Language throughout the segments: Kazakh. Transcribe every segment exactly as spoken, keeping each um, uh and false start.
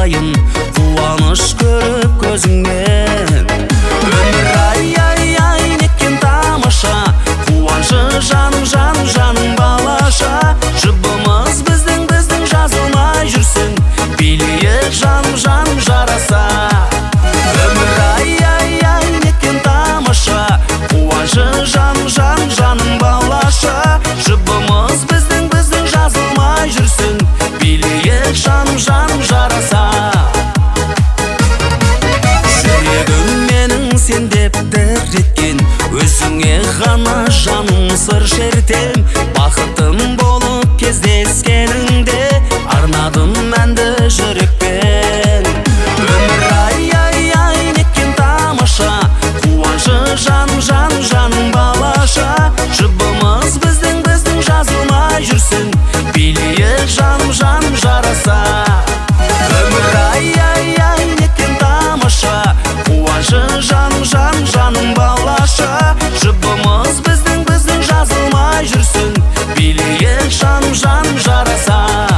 сайын қуаныш көріп көзіңнен. Өмір ай ай ай неткен тамаша, қуанышы жаным жаным жаным балаша. Жұбымыз біздің біздің жазылмай жүрсін, билейік жаным жаным жараса. Өмір ай ай ай неткен тамаша, қуанышы жаным жаным жаным балаша. Жұбымыз біздің біздің жазылмай жүрсін, билейік жаным жаным жараса. Жүрегім менің сен деп дір еткен, өзіңе ғана жаным сыр шертем. Бақытым болып кездескеніңде, арнадым әнді жүрекпен. Өмір ай ай ай неткен тамаша, қуанышы жаным жаным жаным балаша. Жұбымыз біздің біздің жазылмай жүрсін, билейік жаным жаным жараса. Өмір ай ай ай неткен тамаша, қуанышы жаным жаным жаным балаша. Жұбымыз біздің біздің жазылмай жүрсін, билейік жаным жаным жараса.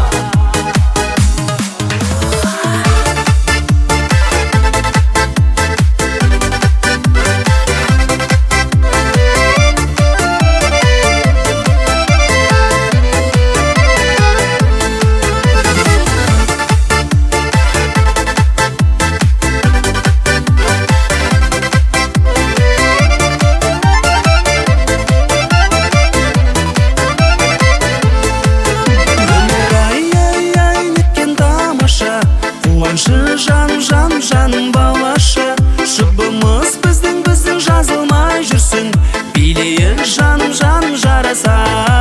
Қуанышы жаным жаным жаным балаша. Жұбымыз біздің біздің жазылмай жүрсін, билейік жаным жаным жараса.